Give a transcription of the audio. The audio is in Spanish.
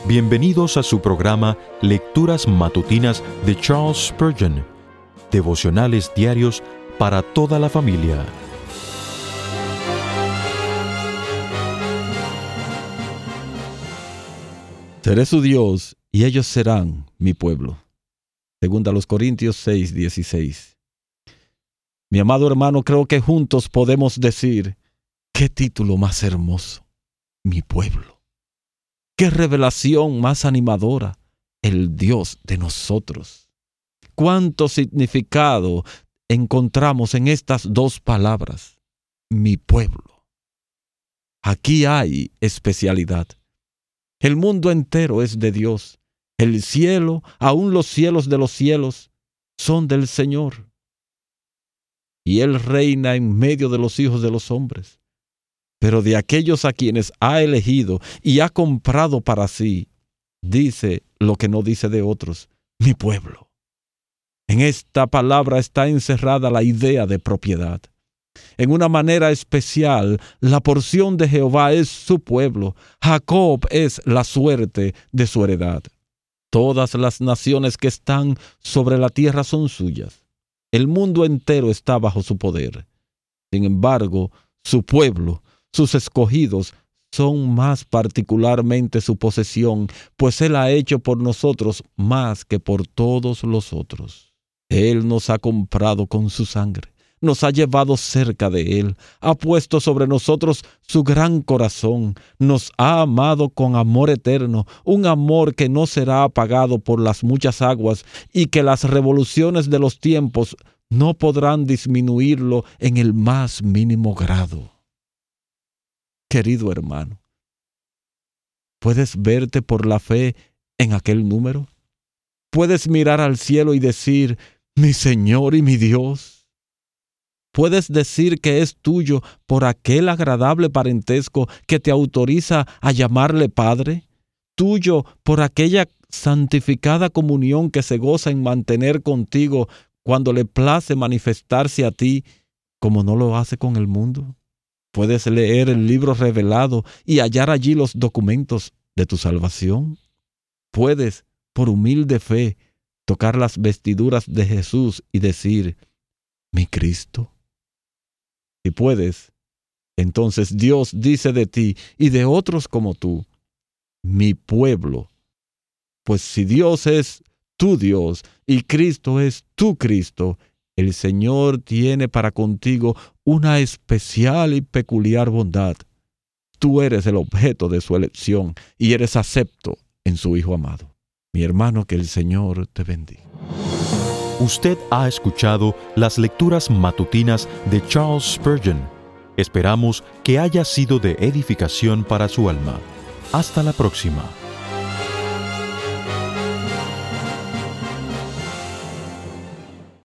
Bienvenidos a su programa Lecturas Matutinas de Charles Spurgeon, devocionales diarios para toda la familia. Seré su Dios y ellos serán mi pueblo. Segunda a los Corintios 6:16. Mi amado hermano, creo que juntos podemos decir, qué título más hermoso, mi pueblo. Qué revelación más animadora, el Dios de nosotros. Cuánto significado encontramos en estas dos palabras, mi pueblo. Aquí hay especialidad. El mundo entero es de Dios. El cielo, aun los cielos de los cielos, son del Señor. Y Él reina en medio de los hijos de los hombres. Pero de aquellos a quienes ha elegido y ha comprado para sí, dice lo que no dice de otros, mi pueblo. En esta palabra está encerrada la idea de propiedad. En una manera especial, la porción de Jehová es su pueblo. Jacob es la suerte de su heredad. Todas las naciones que están sobre la tierra son suyas. El mundo entero está bajo su poder. Sin embargo, su pueblo, sus escogidos, son más particularmente su posesión, pues Él ha hecho por nosotros más que por todos los otros. Él nos ha comprado con su sangre, nos ha llevado cerca de Él, ha puesto sobre nosotros su gran corazón, nos ha amado con amor eterno, un amor que no será apagado por las muchas aguas y que las revoluciones de los tiempos no podrán disminuirlo en el más mínimo grado. Querido hermano, ¿puedes verte por la fe en aquel número? ¿Puedes mirar al cielo y decir, mi Señor y mi Dios? ¿Puedes decir que es tuyo por aquel agradable parentesco que te autoriza a llamarle Padre? ¿Tuyo por aquella santificada comunión que se goza en mantener contigo cuando le place manifestarse a ti como no lo hace con el mundo? ¿Puedes leer el libro revelado y hallar allí los documentos de tu salvación? ¿Puedes, por humilde fe, tocar las vestiduras de Jesús y decir, mi Cristo? Si puedes, entonces Dios dice de ti y de otros como tú, mi pueblo. Pues si Dios es tu Dios y Cristo es tu Cristo, el Señor tiene para contigo una especial y peculiar bondad. Tú eres el objeto de su elección y eres acepto en su Hijo amado. Mi hermano, que el Señor te bendiga. Usted ha escuchado las lecturas matutinas de Charles Spurgeon. Esperamos que haya sido de edificación para su alma. Hasta la próxima.